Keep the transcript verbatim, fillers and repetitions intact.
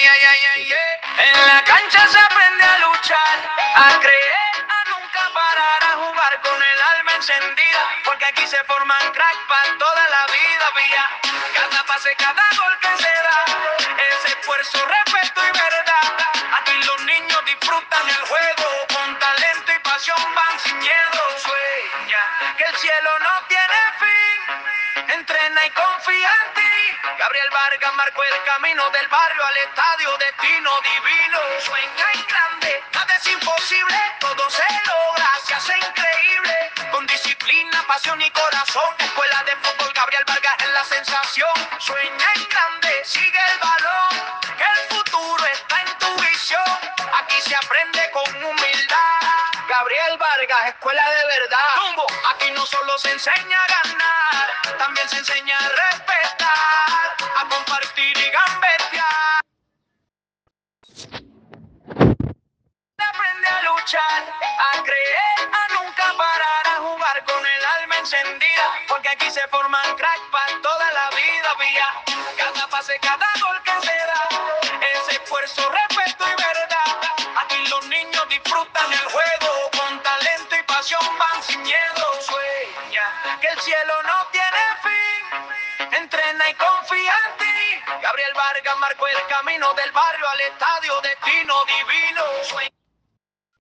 ay, ay, ay, ay, ay. En la cancha se aprende a luchar, a creer, a nunca parar, a jugar con el alma encendida, porque aquí se forman crack para toda la vida, vía. Cada pase, cada gol que se da, ese esfuerzo, respeto y verdad. Aquí los niños disfrutan el juego, con talento y pasión van sin miedo. Sueña que el cielo no tiene fin, entrena y confía en ti. Gabriel Vargas marcó el camino del barrio al estadio, destino divino. Sueña en grande, nada es imposible, todo se logra, se hace increíble. Con disciplina, pasión y corazón, escuela de fútbol Gabriel Vargas es la sensación. Sueña en grande, sigue el balón, que el futuro está en tu visión. Aquí se aprende con humildad. Gabriel Vargas, escuela de verdad. Tumbo. Aquí no solo se enseña a ganar, también se enseña a respetar, a compartir y gambetear. Aprende a luchar, a creer, a nunca parar, a jugar con el alma encendida, porque aquí se forman crack para toda la vida, vía. Cada pase, cada gol que se da, ese esfuerzo, respeto y verdad. Aquí los niños disfrutan el juego, con talento y pasión van sin miedo. Sueña que el cielo no tiene fin, entrena y confía en ti. Gabriel Vargas marcó el camino del barrio al estadio, destino divino. Sueña